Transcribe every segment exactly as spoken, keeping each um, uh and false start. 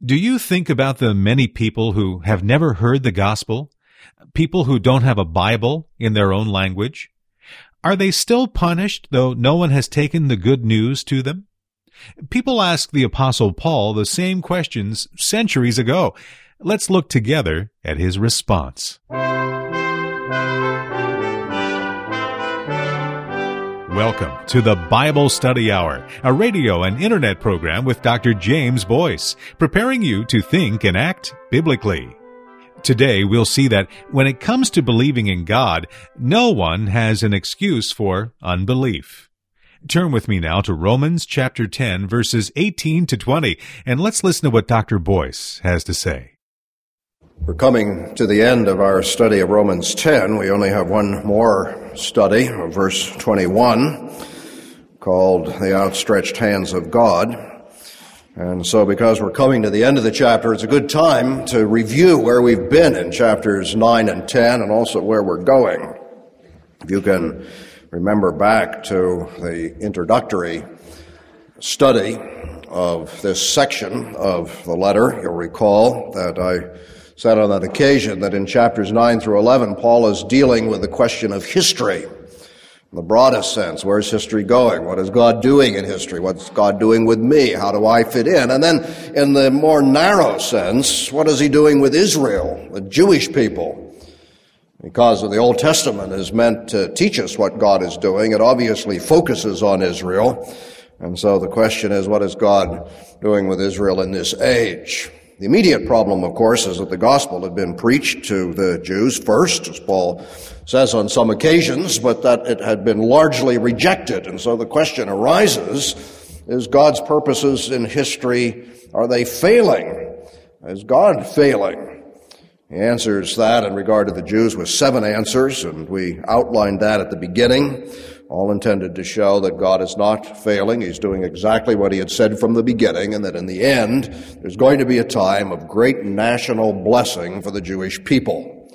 Do you think about the many people who have never heard the gospel? People who don't have a Bible in their own language? Are they still punished, though no one has taken the good news to them? People asked the Apostle Paul the same questions centuries ago. Let's look together at his response. Welcome to the Bible Study Hour, a radio and internet program with Doctor James Boyce, preparing you to think and act biblically. Today, we'll see that when it comes to believing in God, no one has an excuse for unbelief. Turn with me now to Romans chapter ten, verses eighteen to twenty, and let's listen to what Doctor Boyce has to say. We're coming to the end of our study of Romans ten. We only have one more study, verse twenty-one, called The Outstretched Hands of God. And so because we're coming to the end of the chapter, it's a good time to review where we've been in chapters nine and ten, and also where we're going. If you can remember back to the introductory study of this section of the letter, you'll recall that I said on that occasion that in chapters nine through eleven, Paul is dealing with the question of history. In the broadest sense, where's history going? What is God doing in history? What's God doing with me? How do I fit in? And then in the more narrow sense, what is he doing with Israel, the Jewish people? Because the Old Testament is meant to teach us what God is doing. It obviously focuses on Israel. And so the question is, what is God doing with Israel in this age? The immediate problem, of course, is that the gospel had been preached to the Jews first, as Paul says on some occasions, but that it had been largely rejected. And so the question arises, is God's purposes in history, are they failing? Is God failing? He answers that in regard to the Jews with seven answers, and we outlined that at the beginning, all intended to show that God is not failing. He's doing exactly what he had said from the beginning, and that in the end, there's going to be a time of great national blessing for the Jewish people.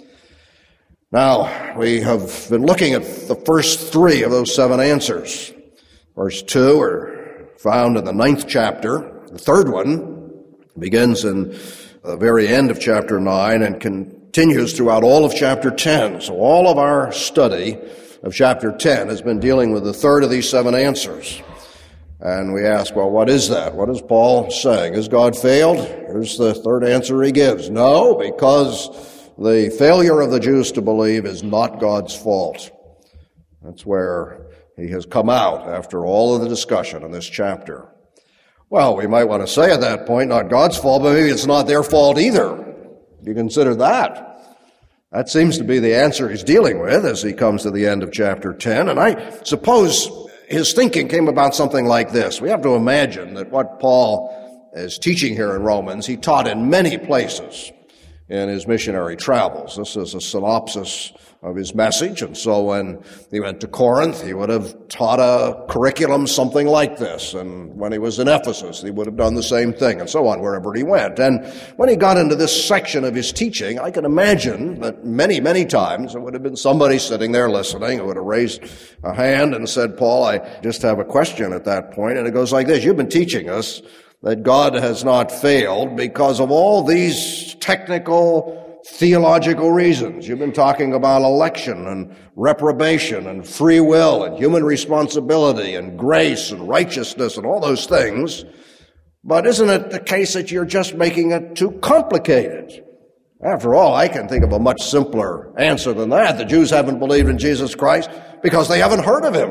Now, we have been looking at the first three of those seven answers. Verse two are found in the ninth chapter. The third one begins in the very end of chapter nine and continues throughout all of chapter ten. So all of our study of chapter ten has been dealing with the third of these seven answers. And we ask, well, what is that? What is Paul saying? Has God failed? Here's the third answer he gives. No, because the failure of the Jews to believe is not God's fault. That's where he has come out after all of the discussion in this chapter. Well, we might want to say at that point, not God's fault, but maybe it's not their fault either. You consider that. That seems to be the answer he's dealing with as he comes to the end of chapter ten. And I suppose his thinking came about something like this. We have to imagine that what Paul is teaching here in Romans, he taught in many places in his missionary travels. This is a synopsis of his message. And so when he went to Corinth, he would have taught a curriculum something like this. And when he was in Ephesus, he would have done the same thing, and so on, wherever he went. And when he got into this section of his teaching, I can imagine that many, many times there would have been somebody sitting there listening who would have raised a hand and said, Paul, I just have a question at that point. And it goes like this: you've been teaching us that God has not failed because of all these technical theological reasons. You've been talking about election and reprobation and free will and human responsibility and grace and righteousness and all those things. But isn't it the case that you're just making it too complicated? After all, I can think of a much simpler answer than that. The Jews haven't believed in Jesus Christ because they haven't heard of him.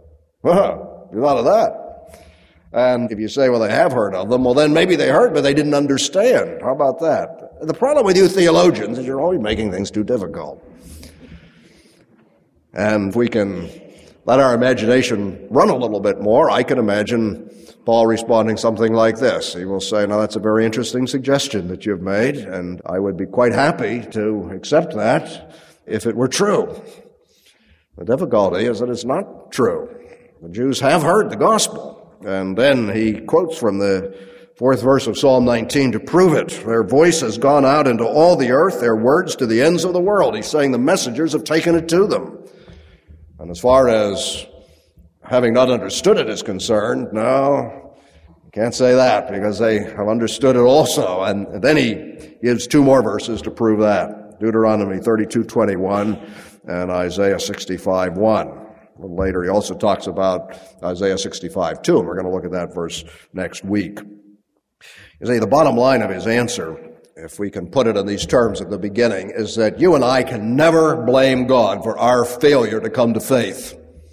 You thought of that? And if you say, well, they have heard of them, well, then maybe they heard, but they didn't understand. How about that? The problem with you theologians is you're always making things too difficult. And if we can let our imagination run a little bit more, I can imagine Paul responding something like this. He will say, now that's a very interesting suggestion that you've made, and I would be quite happy to accept that if it were true. The difficulty is that it's not true. The Jews have heard the gospel. And then he quotes from the fourth verse of Psalm nineteen to prove it. Their voice has gone out into all the earth, their words to the ends of the world. He's saying the messengers have taken it to them. And as far as having not understood it is concerned, no, You can't say that because they have understood it also. And then he gives two more verses to prove that. Deuteronomy thirty-two twenty-one and Isaiah sixty-five one. A little later he also talks about Isaiah sixty-five two, and we're going to look at that verse next week. You see, the bottom line of his answer, if we can put it in these terms at the beginning, is that you and I can never blame God for our failure to come to faith.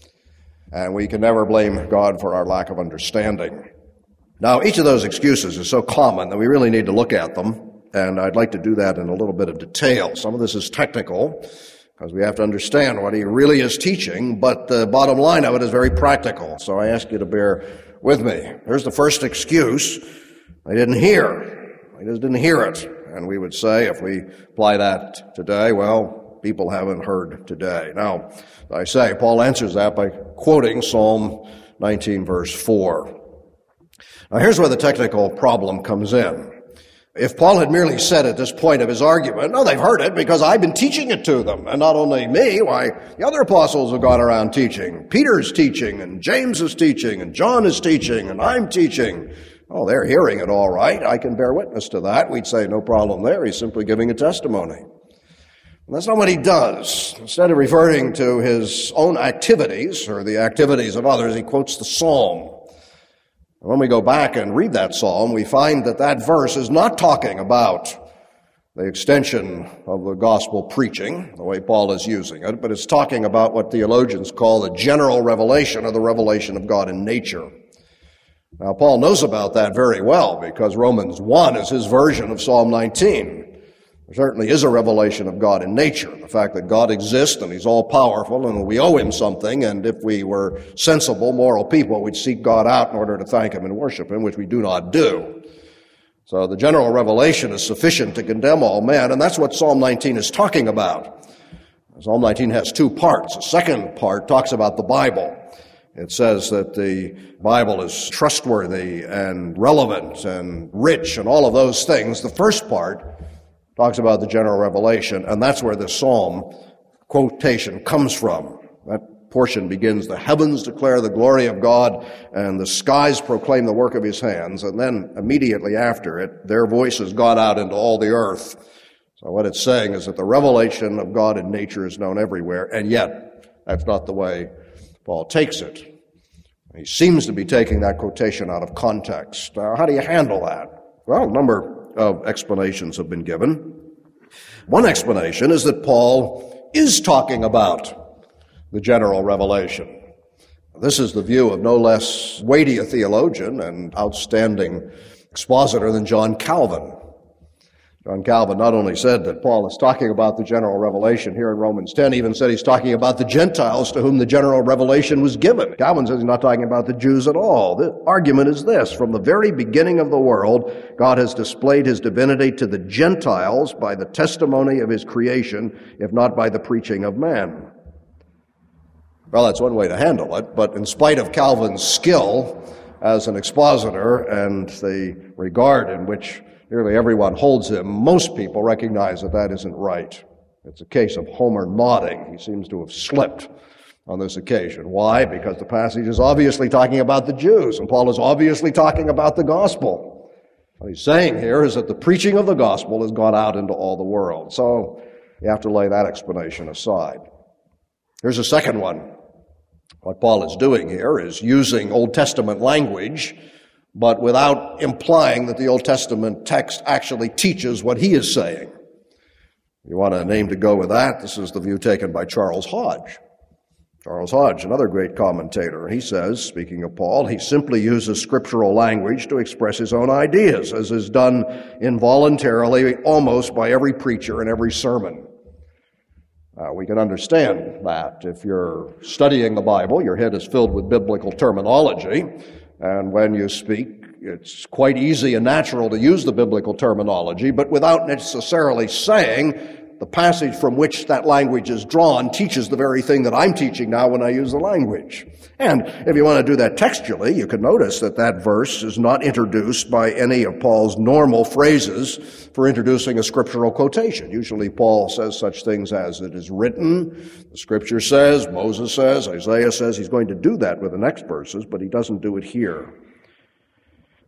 And we can never blame God for our lack of understanding. Now, each of those excuses is so common that we really need to look at them, and I'd like to do that in a little bit of detail. Some of this is technical, because we have to understand what he really is teaching, but the bottom line of it is very practical, so I ask you to bear with me. Here's the first excuse. They didn't hear. They just didn't hear it. And we would say, if we apply that today, well, people haven't heard today. Now, I say, Paul answers that by quoting Psalm nineteen, verse four. Now, here's where the technical problem comes in. If Paul had merely said at this point of his argument, no, they've heard it because I've been teaching it to them. And not only me, why, the other apostles have gone around teaching. Peter's teaching, and James is teaching, and John is teaching, and I'm teaching. Oh, they're hearing it all right. I can bear witness to that. We'd say, no problem there. He's simply giving a testimony. And that's not what he does. Instead of referring to his own activities or the activities of others, he quotes the psalm. When we go back and read that psalm, we find that that verse is not talking about the extension of the gospel preaching, the way Paul is using it, but it's talking about what theologians call the general revelation or the revelation of God in nature. Now, Paul knows about that very well because Romans one is his version of Psalm nineteen. There certainly is a revelation of God in nature, the fact that God exists and he's all-powerful and we owe him something, and if we were sensible, moral people, we'd seek God out in order to thank him and worship him, which we do not do. So the general revelation is sufficient to condemn all men, and that's what Psalm nineteen is talking about. Psalm nineteen has two parts. The second part talks about the Bible. It says that the Bible is trustworthy and relevant and rich and all of those things. The first part talks about the general revelation, and that's where the psalm quotation comes from. That portion begins, the heavens declare the glory of God, and the skies proclaim the work of his hands, and then immediately after it, their voice has gone out into all the earth. So what it's saying is that the revelation of God in nature is known everywhere, and yet that's not the way Paul takes it. He seems to be taking that quotation out of context. Now, how do you handle that? Well, a number of explanations have been given. One explanation is that Paul is talking about the general revelation. This is the view of no less weighty a theologian and outstanding expositor than John Calvin. John Calvin not only said that Paul is talking about the general revelation here in Romans ten, even said he's talking about the Gentiles to whom the general revelation was given. Calvin says he's not talking about the Jews at all. The argument is this: from the very beginning of the world, God has displayed his divinity to the Gentiles by the testimony of his creation, if not by the preaching of man. Well, that's one way to handle it, but in spite of Calvin's skill as an expositor and the regard in which nearly everyone holds him, most people recognize that that isn't right. It's a case of Homer nodding. He seems to have slipped on this occasion. Why? Because the passage is obviously talking about the Jews, and Paul is obviously talking about the gospel. What he's saying here is that the preaching of the gospel has gone out into all the world. So you have to lay that explanation aside. Here's a second one. What Paul is doing here is using Old Testament language, but without implying that the Old Testament text actually teaches what he is saying. You want a name to go with that? This is the view taken by Charles Hodge. Charles Hodge, another great commentator, he says, speaking of Paul, he simply uses scriptural language to express his own ideas, as is done involuntarily almost by every preacher in every sermon. Uh, we can understand that. If you're studying the Bible, your head is filled with biblical terminology, and when you speak, it's quite easy and natural to use the biblical terminology, but without necessarily saying the passage from which that language is drawn teaches the very thing that I'm teaching now when I use the language. And if you want to do that textually, you can notice that that verse is not introduced by any of Paul's normal phrases for introducing a scriptural quotation. Usually Paul says such things as, it is written, the scripture says, Moses says, Isaiah says. He's going to do that with the next verses, but he doesn't do it here.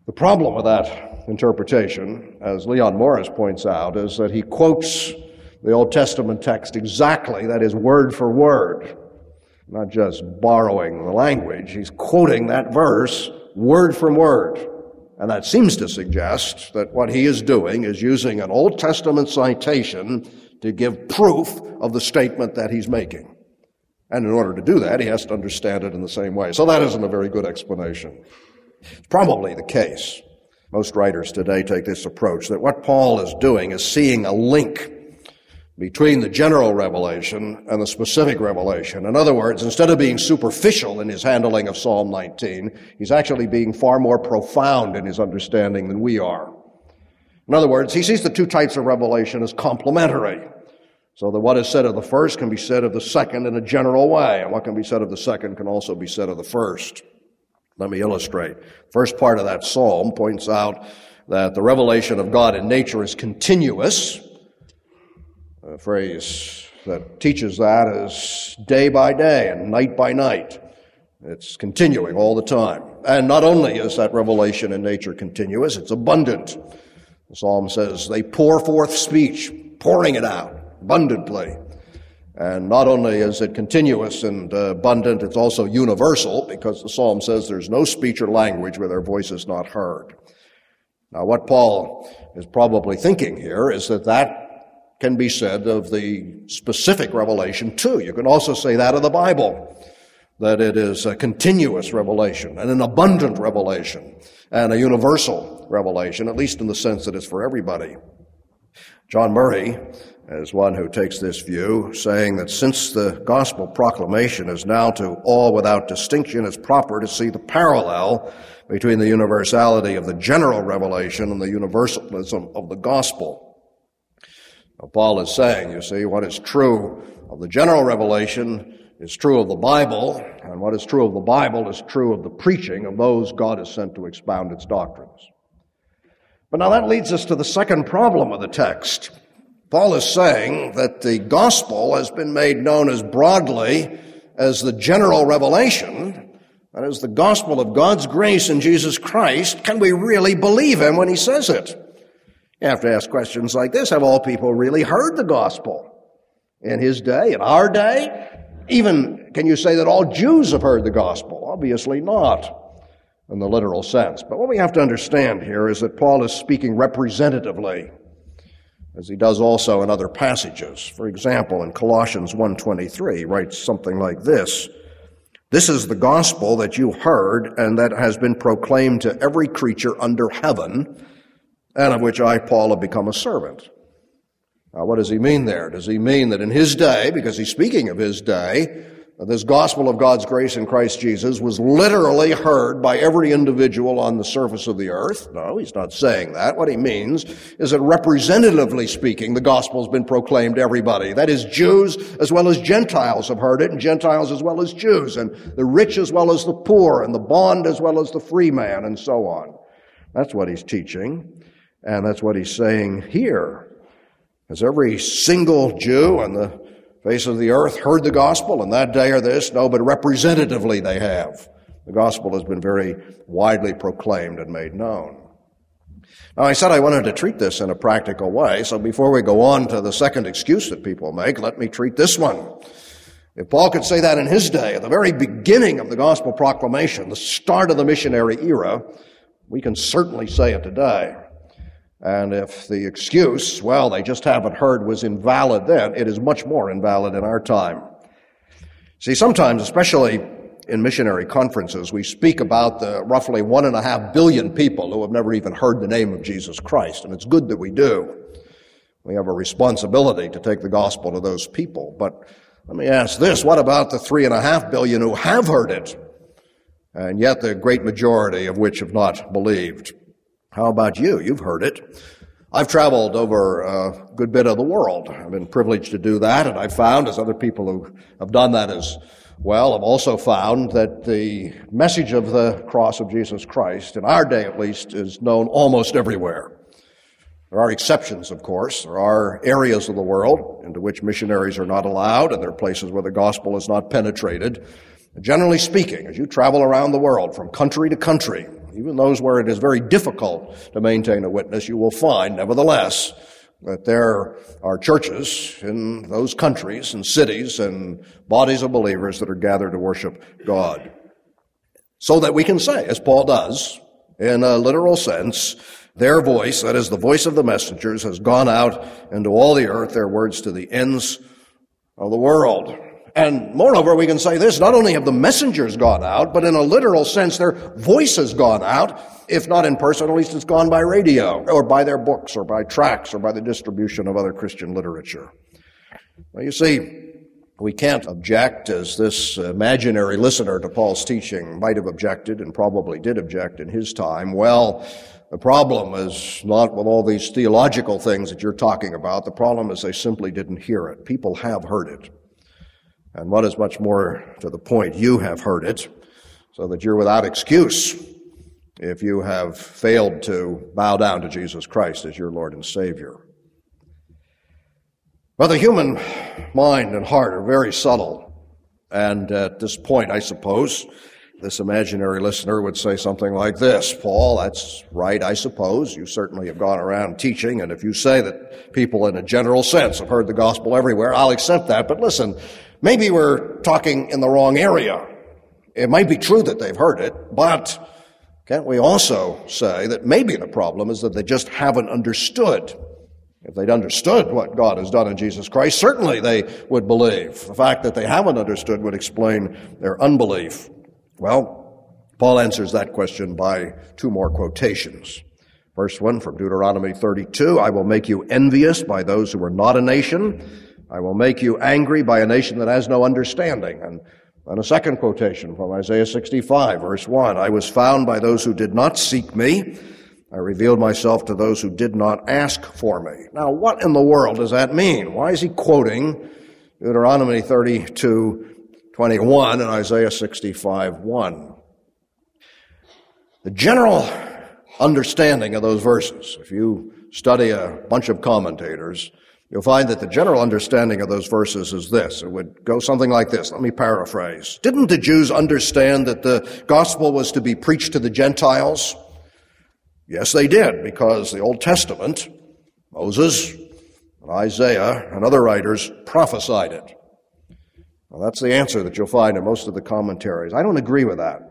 The problem with that interpretation, as Leon Morris points out, is that he quotes the Old Testament text exactly, that is, word for word, not just borrowing the language. He's quoting that verse word from word. And that seems to suggest that what he is doing is using an Old Testament citation to give proof of the statement that he's making. And in order to do that, he has to understand it in the same way. So that isn't a very good explanation. It's probably the case. Most writers today take this approach, that what Paul is doing is seeing a link between the general revelation and the specific revelation. In other words, instead of being superficial in his handling of Psalm nineteen, he's actually being far more profound in his understanding than we are. In other words, he sees the two types of revelation as complementary, so that what is said of the first can be said of the second in a general way, and what can be said of the second can also be said of the first. Let me illustrate. First part of that psalm points out that the revelation of God in nature is continuous. A phrase that teaches that is day by day and night by night. It's continuing all the time. And not only is that revelation in nature continuous, it's abundant. The psalm says they pour forth speech, pouring it out abundantly. And not only is it continuous and uh, abundant, it's also universal, because the psalm says there's no speech or language where their voice is not heard. Now, what Paul is probably thinking here is that that can be said of the specific revelation too. You can also say that of the Bible, that it is a continuous revelation and an abundant revelation and a universal revelation, at least in the sense that it's for everybody. John Murray is one who takes this view, saying that since the gospel proclamation is now to all without distinction, it's proper to see the parallel between the universality of the general revelation and the universalism of the gospel. Now, Paul is saying, you see, what is true of the general revelation is true of the Bible, and what is true of the Bible is true of the preaching of those God has sent to expound its doctrines. But now that leads us to the second problem of the text. Paul is saying that the gospel has been made known as broadly as the general revelation, that is the gospel of God's grace in Jesus Christ. Can we really believe him when he says it? You have to ask questions like this. Have all people really heard the gospel in his day, in our day? Even, can you say that all Jews have heard the gospel? Obviously not, in the literal sense. But what we have to understand here is that Paul is speaking representatively, as he does also in other passages. For example, in Colossians one twenty-three, he writes something like this: "This is the gospel that you heard and that has been proclaimed to every creature under heaven, and of which I, Paul, have become a servant." Now, what does he mean there? Does he mean that in his day, because he's speaking of his day, that this gospel of God's grace in Christ Jesus was literally heard by every individual on the surface of the earth? No, he's not saying that. What he means is that representatively speaking, the gospel has been proclaimed to everybody. That is, Jews as well as Gentiles have heard it, and Gentiles as well as Jews, and the rich as well as the poor, and the bond as well as the free man, and so on. That's what he's teaching. And that's what he's saying here. Has every single Jew on the face of the earth heard the gospel in that day or this? No, but representatively they have. The gospel has been very widely proclaimed and made known. Now, I said I wanted to treat this in a practical way, so before we go on to the second excuse that people make, let me treat this one. If Paul could say that in his day, at the very beginning of the gospel proclamation, the start of the missionary era, we can certainly say it today. And if the excuse, well, they just haven't heard, was invalid then, it is much more invalid in our time. See, sometimes, especially in missionary conferences, we speak about the roughly one and a half billion people who have never even heard the name of Jesus Christ, and it's good that we do. We have a responsibility to take the gospel to those people. But let me ask this, what about the three and a half billion who have heard it, and yet the great majority of which have not believed? How about you? You've heard it. I've traveled over a good bit of the world. I've been privileged to do that, and I've found, as other people who have done that as well, have also found that the message of the cross of Jesus Christ, in our day at least, is known almost everywhere. There are exceptions, of course. There are areas of the world into which missionaries are not allowed, and there are places where the gospel is not penetrated. Generally speaking, as you travel around the world from country to country, even those where it is very difficult to maintain a witness, you will find, nevertheless, that there are churches in those countries and cities and bodies of believers that are gathered to worship God. So that we can say, as Paul does, in a literal sense, their voice, that is the voice of the messengers, has gone out into all the earth, their words to the ends of the world. And moreover, we can say this, not only have the messengers gone out, but in a literal sense, their voice has gone out. If not in person, at least it's gone by radio, or by their books, or by tracts, or by the distribution of other Christian literature. Well, you see, we can't object, as this imaginary listener to Paul's teaching might have objected, and probably did object in his time. Well, the problem is not with all these theological things that you're talking about. The problem is they simply didn't hear it. People have heard it. And what is much more to the point, you have heard it, so that you're without excuse if you have failed to bow down to Jesus Christ as your Lord and Savior. Well, the human mind and heart are very subtle. And at this point, I suppose, this imaginary listener would say something like this, Paul, that's right, I suppose. You certainly have gone around teaching, and if you say that people in a general sense have heard the gospel everywhere, I'll accept that. But listen, maybe we're talking in the wrong area. It might be true that they've heard it, but can't we also say that maybe the problem is that they just haven't understood? If they'd understood what God has done in Jesus Christ, certainly they would believe. The fact that they haven't understood would explain their unbelief. Well, Paul answers that question by two more quotations. First one from Deuteronomy thirty-two, I will make you envious by those who are not a nation. I will make you angry by a nation that has no understanding. And then a second quotation from Isaiah sixty-five, verse one, I was found by those who did not seek me. I revealed myself to those who did not ask for me. Now, what in the world does that mean? Why is he quoting Deuteronomy thirty-two, twenty-one and Isaiah sixty-five, one? The general understanding of those verses, if you study a bunch of commentators, you'll find that the general understanding of those verses is this. It would go something like this. Let me paraphrase. Didn't the Jews understand that the gospel was to be preached to the Gentiles? Yes, they did, because the Old Testament, Moses, and Isaiah, and other writers prophesied it. Well, that's the answer that you'll find in most of the commentaries. I don't agree with that.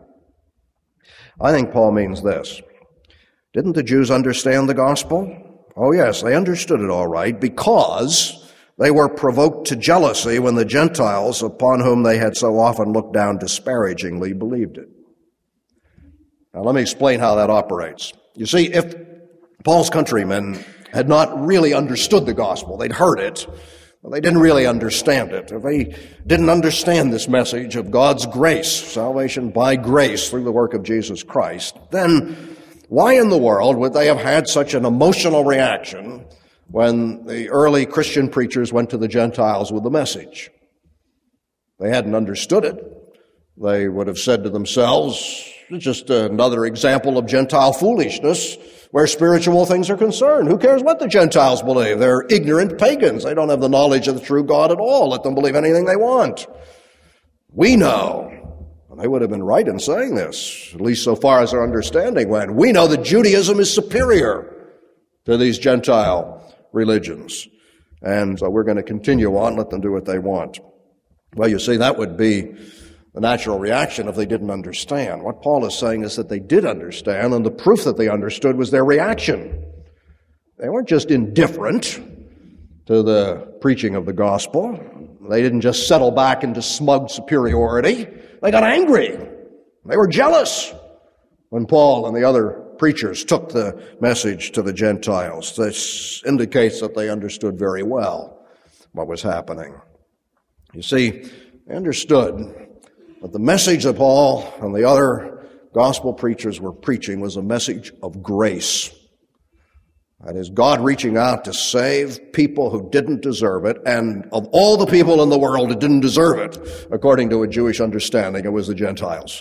I think Paul means this. Didn't the Jews understand the gospel? Oh, yes, they understood it all right, because they were provoked to jealousy when the Gentiles, upon whom they had so often looked down disparagingly, believed it. Now, let me explain how that operates. You see, if Paul's countrymen had not really understood the gospel, they'd heard it, but they didn't really understand it. If they didn't understand this message of God's grace, salvation by grace through the work of Jesus Christ, then why in the world would they have had such an emotional reaction when the early Christian preachers went to the Gentiles with the message? They hadn't understood it. They would have said to themselves, it's just another example of Gentile foolishness where spiritual things are concerned. Who cares what the Gentiles believe? They're ignorant pagans. They don't have the knowledge of the true God at all. Let them believe anything they want. We know, and they would have been right in saying this, at least so far as their understanding went, we know that Judaism is superior to these Gentile religions. And so we're going to continue on, let them do what they want. Well, you see, that would be the natural reaction if they didn't understand. What Paul is saying is that they did understand, and the proof that they understood was their reaction. They weren't just indifferent to the preaching of the gospel. They didn't just settle back into smug superiority. They got angry. They were jealous when Paul and the other preachers took the message to the Gentiles. This indicates that they understood very well what was happening. You see, they understood but the message that Paul and the other gospel preachers were preaching was a message of grace. That is, God reaching out to save people who didn't deserve it, and of all the people in the world that didn't deserve it, according to a Jewish understanding, it was the Gentiles.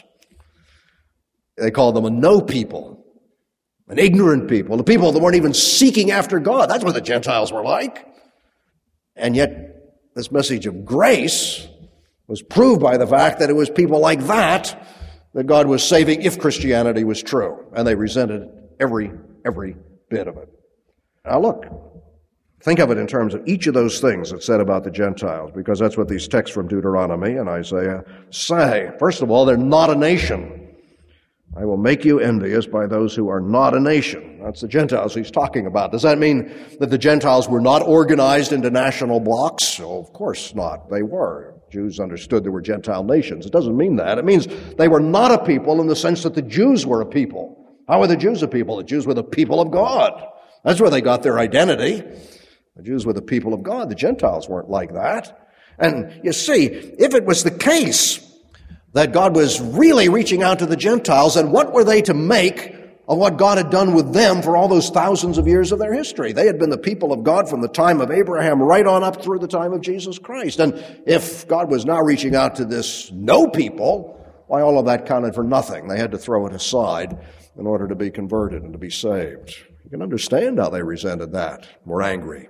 They called them a no people, an ignorant people, the people that weren't even seeking after God. That's what the Gentiles were like. And yet, this message of grace was proved by the fact that it was people like that that God was saving if Christianity was true, and they resented every, every bit of it. Now look, think of it in terms of each of those things that's said about the Gentiles, because that's what these texts from Deuteronomy and Isaiah say. First of all, they're not a nation. I will make you envious by those who are not a nation. That's the Gentiles he's talking about. Does that mean that the Gentiles were not organized into national blocks? Oh, of course not. They were. Jews understood there were Gentile nations. It doesn't mean that. It means they were not a people in the sense that the Jews were a people. How were the Jews a people? The Jews were the people of God. That's where they got their identity. The Jews were the people of God. The Gentiles weren't like that. And you see, if it was the case that God was really reaching out to the Gentiles, and what were they to make of what God had done with them for all those thousands of years of their history? They had been the people of God from the time of Abraham right on up through the time of Jesus Christ. And if God was now reaching out to this no people, why, all of that counted for nothing. They had to throw it aside in order to be converted and to be saved. You can understand how they resented that, were angry.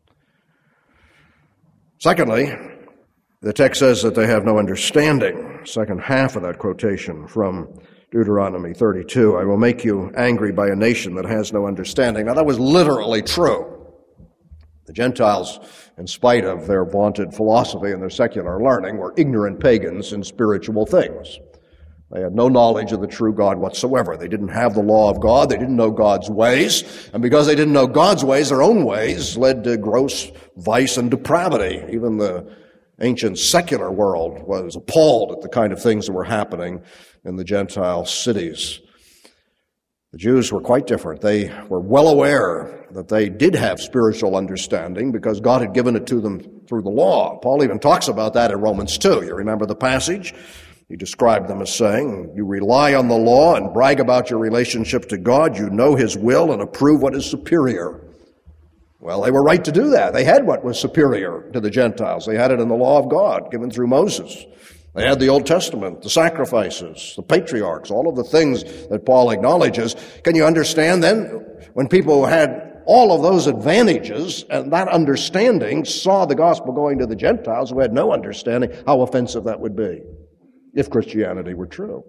Secondly, the text says that they have no understanding. Second half of that quotation from Deuteronomy thirty-two, I will make you angry by a nation that has no understanding. Now, that was literally true. The Gentiles, in spite of their vaunted philosophy and their secular learning, were ignorant pagans in spiritual things. They had no knowledge of the true God whatsoever. They didn't have the law of God. They didn't know God's ways. And because they didn't know God's ways, their own ways led to gross vice and depravity. Even the ancient secular world was appalled at the kind of things that were happening in the Gentile cities. The Jews were quite different. They were well aware that they did have spiritual understanding because God had given it to them through the law. Paul even talks about that in Romans two. You remember the passage? He described them as saying, you rely on the law and brag about your relationship to God. You know His will and approve what is superior. Well, they were right to do that. They had what was superior to the Gentiles. They had it in the law of God given through Moses. They had the Old Testament, the sacrifices, the patriarchs, all of the things that Paul acknowledges. Can you understand then when people had all of those advantages and that understanding saw the gospel going to the Gentiles who had no understanding, how offensive that would be if Christianity were true?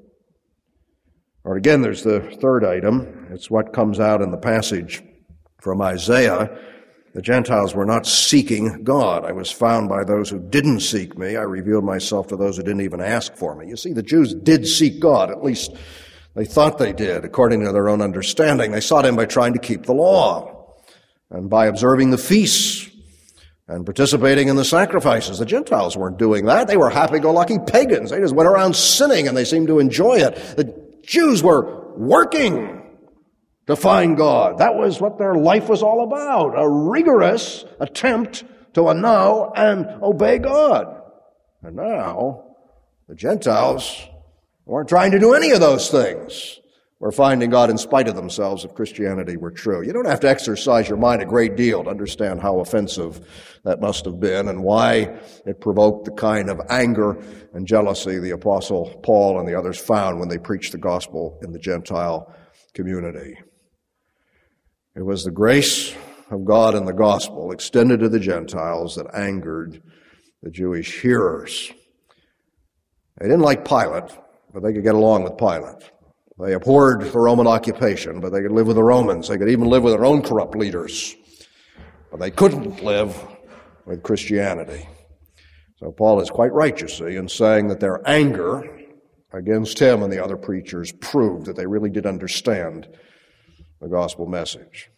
Or again, there's the third item. It's what comes out in the passage from Isaiah. The Gentiles were not seeking God. I was found by those who didn't seek me. I revealed myself to those who didn't even ask for me. You see, the Jews did seek God. At least they thought they did, according to their own understanding. They sought Him by trying to keep the law and by observing the feasts and participating in the sacrifices. The Gentiles weren't doing that. They were happy-go-lucky pagans. They just went around sinning, and they seemed to enjoy it. The Jews were working to find God. That was what their life was all about, a rigorous attempt to know and obey God. And now, the Gentiles weren't trying to do any of those things. We're finding God in spite of themselves if Christianity were true. You don't have to exercise your mind a great deal to understand how offensive that must have been and why it provoked the kind of anger and jealousy the Apostle Paul and the others found when they preached the gospel in the Gentile community. It was the grace of God in the gospel extended to the Gentiles that angered the Jewish hearers. They didn't like Pilate, but they could get along with Pilate. They abhorred the Roman occupation, but they could live with the Romans. They could even live with their own corrupt leaders. But they couldn't live with Christianity. So Paul is quite right, you see, in saying that their anger against him and the other preachers proved that they really did understand the gospel message.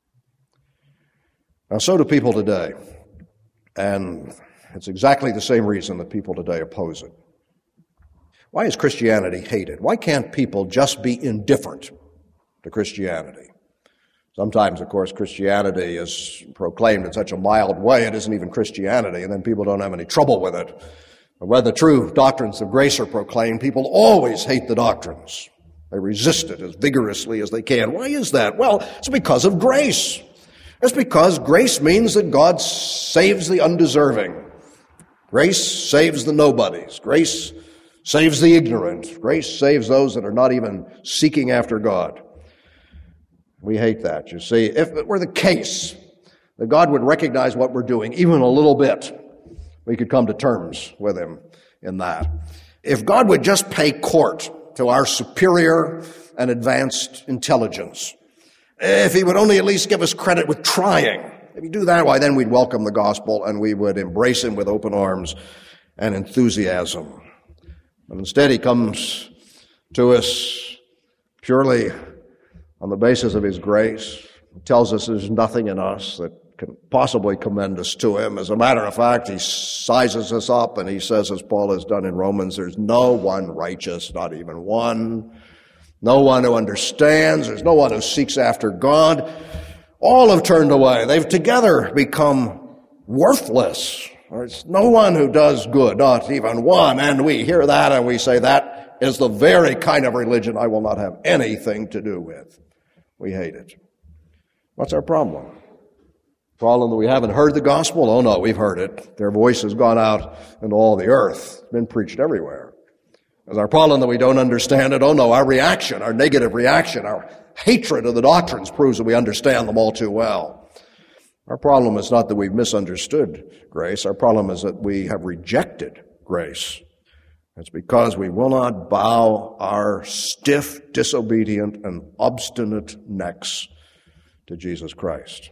Now, so do people today. And it's exactly the same reason that people today oppose it. Why is Christianity hated? Why can't people just be indifferent to Christianity? Sometimes, of course, Christianity is proclaimed in such a mild way it isn't even Christianity, and then people don't have any trouble with it. But when the true doctrines of grace are proclaimed, people always hate the doctrines. They resist it as vigorously as they can. Why is that? Well, it's because of grace. It's because grace means that God saves the undeserving. Grace saves the nobodies. Grace saves the ignorant. Grace saves those that are not even seeking after God. We hate that, you see. If it were the case that God would recognize what we're doing, even a little bit, we could come to terms with Him in that. If God would just pay court to our superior and advanced intelligence. If he would only at least give us credit with trying. If he do that, why then we'd welcome the gospel and we would embrace him with open arms and enthusiasm. But instead he comes to us purely on the basis of his grace. He tells us there's nothing in us that can possibly commend us to him. As a matter of fact, he sizes us up and he says, as Paul has done in Romans, there's no one righteous, not even one. No one who understands. There's no one who seeks after God. All have turned away. They've together become worthless. There's no one who does good, not even one. And we hear that and we say that is the very kind of religion I will not have anything to do with. We hate it. What's our problem? Problem that we haven't heard the gospel? Oh no, we've heard it. Their voice has gone out into all the earth. It's been preached everywhere. Is our problem that we don't understand it? Oh no, our reaction, our negative reaction, our hatred of the doctrines proves that we understand them all too well. Our problem is not that we've misunderstood grace. Our problem is that we have rejected grace. It's because we will not bow our stiff, disobedient, and obstinate necks to Jesus Christ.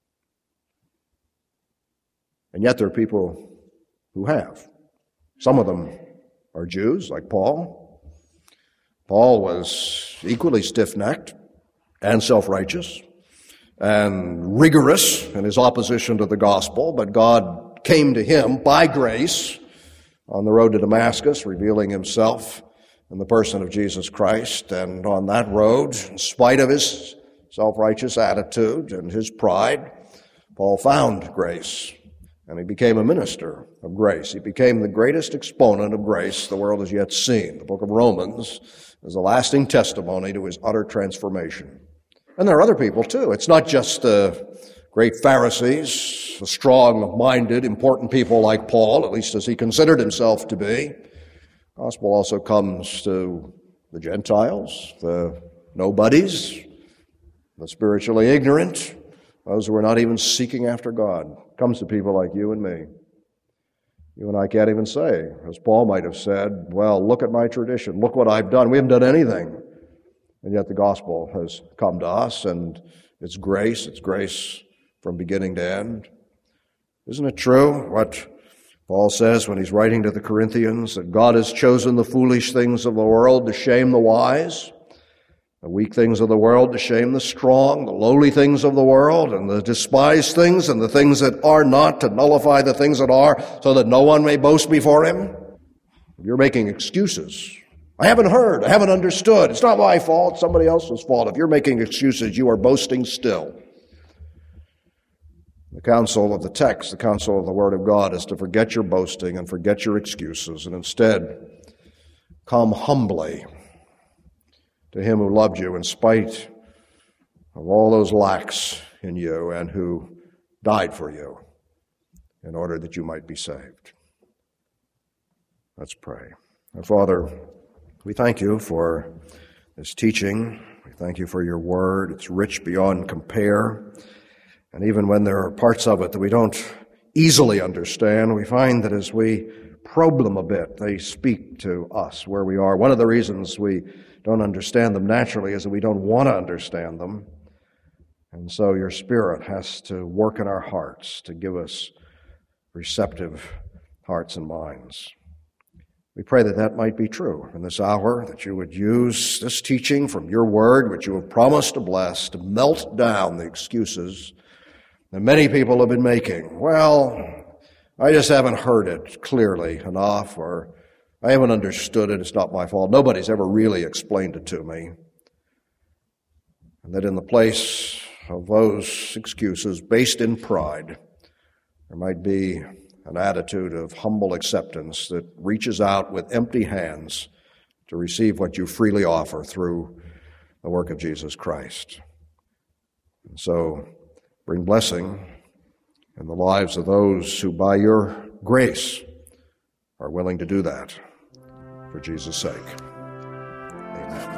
And yet there are people who have. Some of them are Jews, like Paul. Paul was equally stiff-necked and self-righteous and rigorous in his opposition to the gospel, but God came to him by grace on the road to Damascus, revealing himself in the person of Jesus Christ. And on that road, in spite of his self-righteous attitude and his pride, Paul found grace. And he became a minister of grace. He became the greatest exponent of grace the world has yet seen. The book of Romans is a lasting testimony to his utter transformation. And there are other people too. It's not just the great Pharisees, the strong-minded, important people like Paul, at least as he considered himself to be. The gospel also comes to the Gentiles, the nobodies, the spiritually ignorant, those who are not even seeking after God. It comes to people like you and me. You and I can't even say, as Paul might have said, well, look at my tradition. Look what I've done. We haven't done anything. And yet the gospel has come to us, and it's grace. It's grace from beginning to end. Isn't it true what Paul says when he's writing to the Corinthians, that God has chosen the foolish things of the world to shame the wise, the weak things of the world to shame the strong, the lowly things of the world, and the despised things, and the things that are not to nullify the things that are, so that no one may boast before him? You're making excuses. I haven't heard. I haven't understood. It's not my fault. It's somebody else's fault. If you're making excuses, you are boasting still. The counsel of the text, the counsel of the Word of God, is to forget your boasting and forget your excuses, and instead come humbly to him who loved you in spite of all those lacks in you and who died for you in order that you might be saved. Let's pray. Our Father, we thank you for this teaching. We thank you for your word. It's rich beyond compare. And even when there are parts of it that we don't easily understand, we find that as we probe them a bit, they speak to us where we are. One of the reasons we don't understand them naturally is that we don't want to understand them. And so your Spirit has to work in our hearts to give us receptive hearts and minds. We pray that that might be true in this hour, that you would use this teaching from your word, which you have promised to bless, to melt down the excuses that many people have been making. Well, I just haven't heard it clearly enough, or I haven't understood it. It's not my fault. Nobody's ever really explained it to me. And that in the place of those excuses based in pride, there might be an attitude of humble acceptance that reaches out with empty hands to receive what you freely offer through the work of Jesus Christ. And so bring blessing in the lives of those who by your grace are willing to do that for Jesus' sake. Amen.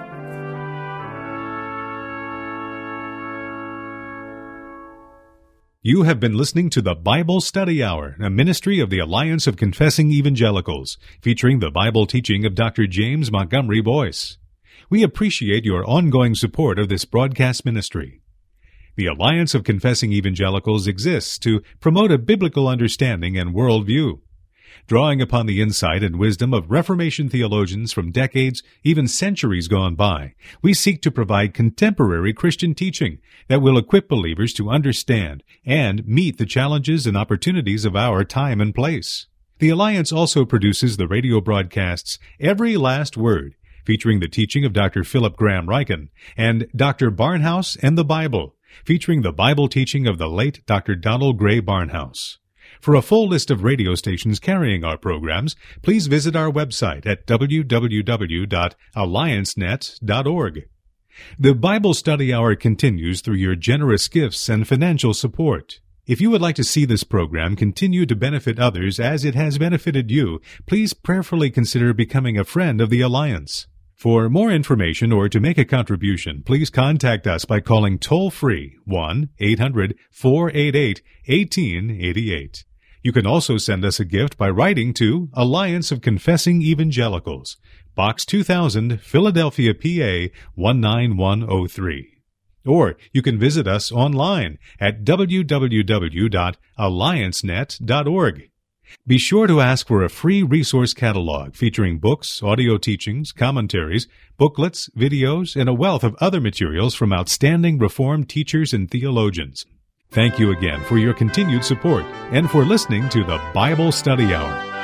You have been listening to the Bible Study Hour, a ministry of the Alliance of Confessing Evangelicals, featuring the Bible teaching of Doctor James Montgomery Boyce. We appreciate your ongoing support of this broadcast ministry. The Alliance of Confessing Evangelicals exists to promote a biblical understanding and worldview. Drawing upon the insight and wisdom of Reformation theologians from decades, even centuries gone by, we seek to provide contemporary Christian teaching that will equip believers to understand and meet the challenges and opportunities of our time and place. The Alliance also produces the radio broadcasts Every Last Word, featuring the teaching of Doctor Philip Graham Ryken, and Doctor Barnhouse and the Bible, featuring the Bible teaching of the late Doctor Donald Gray Barnhouse. For a full list of radio stations carrying our programs, please visit our website at w w w dot alliance net dot org. The Bible Study Hour continues through your generous gifts and financial support. If you would like to see this program continue to benefit others as it has benefited you, please prayerfully consider becoming a friend of the Alliance. For more information or to make a contribution, please contact us by calling toll-free one eight hundred four eight eight one eight eight eight. You can also send us a gift by writing to Alliance of Confessing Evangelicals, Box two thousand, Philadelphia, P A one nine one oh three. Or you can visit us online at w w w dot alliance net dot org. Be sure to ask for a free resource catalog featuring books, audio teachings, commentaries, booklets, videos, and a wealth of other materials from outstanding Reformed teachers and theologians. Thank you again for your continued support and for listening to the Bible Study Hour.